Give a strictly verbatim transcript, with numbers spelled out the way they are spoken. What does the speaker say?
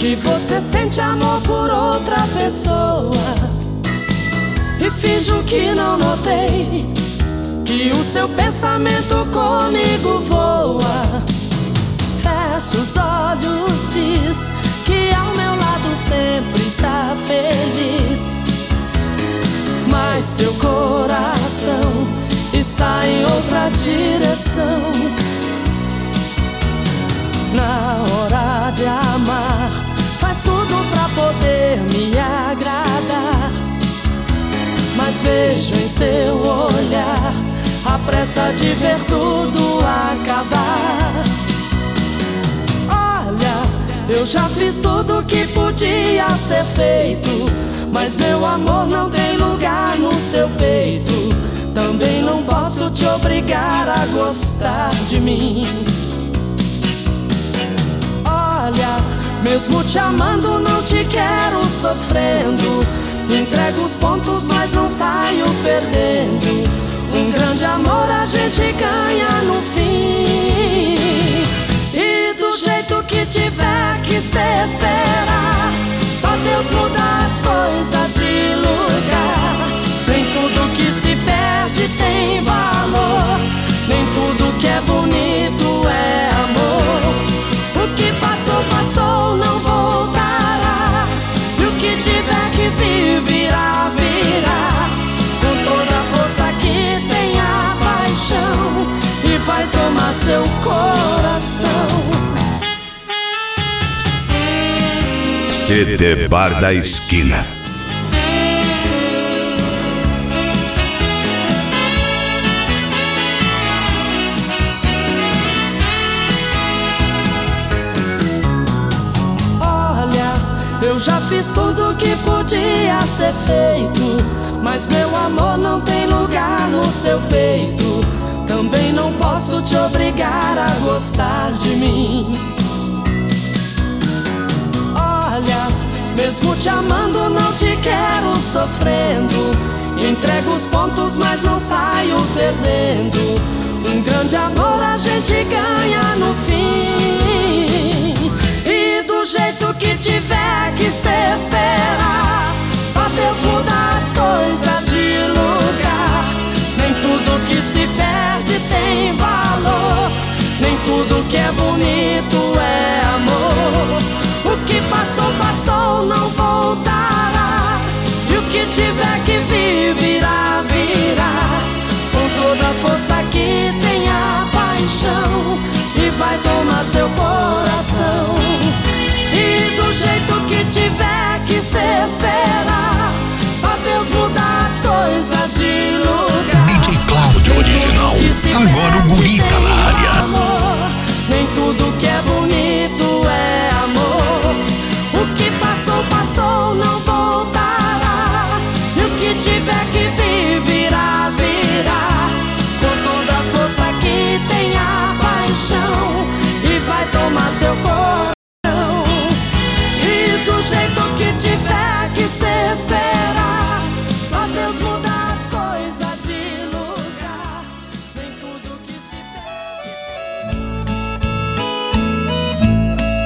que você sente amor por outra pessoa e finjo que não notei que o seu pensamento comigo voa. Fecha os olhos, diz que ao meu lado sempre está feliz, mas seu coração está em outra direção. Na hora de amar, faz tudo pra poder me agradar, mas vejo em seu olhar a pressa de ver tudo acabar. Olha, eu já fiz tudo que podia ser feito, mas meu amor não tem lugar no seu peito. Também não posso te obrigar a gostar de mim. Olha, mesmo te amando não te quero sofrendo. Entrego os pontos mas não saio perdendo. Um grande amor a gente ganha no fim. E do jeito que tiver que ser, será. Só Deus muda as coisas de lugar. Nem tudo que se perde tem valor, nem tudo que é bonito é amor. O que passou, passou, não voltará. E o que tiver que vir, virá, virá. Com toda a força que tem a paixão, e vai tomar seu coração. C D Bar da Esquina. Eu já fiz tudo que podia ser feito, mas meu amor não tem lugar no seu peito. Também não posso te obrigar a gostar de mim. Olha, mesmo te amando não te quero sofrendo. Entrego os pontos mas não saio perdendo. Um grande amor a gente ganha no fim. E do jeito que tiver que ser, será. Só Deus muda as coisas de lugar. Nem tudo que se perde tem valor, nem tudo que é bonito é amor. O que passou, passou, não voltará. E o que tiver que vir, virá, virá. Com toda a força que tem a paixão, e vai tomar seu coração. E do jeito que tiver que ser, será. Só Deus muda as coisas de lugar. D J Cláudio Original. Agora o guri